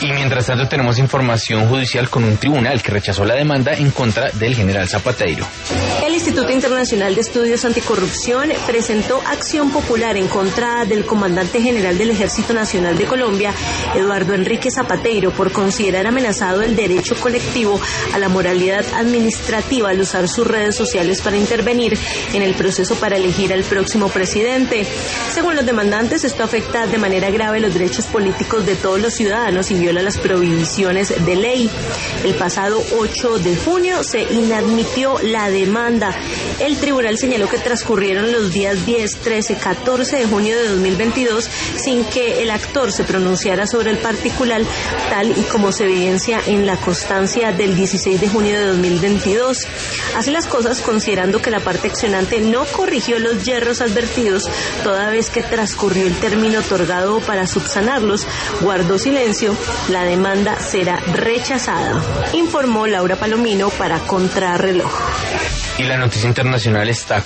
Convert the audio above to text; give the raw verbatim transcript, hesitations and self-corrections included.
Y mientras tanto tenemos información judicial con un tribunal que rechazó la demanda en contra del general Zapatero. El Instituto Internacional de Estudios Anticorrupción presentó acción popular en contra del comandante general del Ejército Nacional de Colombia, Eduardo Enrique Zapatero, por considerar amenazado el derecho colectivo a la moralidad administrativa al usar sus redes sociales para intervenir en el proceso para elegir al próximo presidente. Según los demandantes, esto afecta de manera grave los derechos políticos de todos los ciudadanos y viola las prohibiciones de ley. El pasado ocho de junio se inadmitió la demanda. El tribunal señaló que transcurrieron los días diez, trece, catorce de junio de dos mil veintidós sin que el actor se pronunciara sobre el particular, tal y como se evidencia en la constancia del dieciséis de junio de dos mil veintidós. Así las cosas, considerando que la parte accionante no corrigió los yerros advertidos, toda vez que transcurrió el término otorgado para subsanarlos, guardó silencio, la demanda será rechazada, informó Laura Palomino para Contrarreloj. Y la noticia internacional está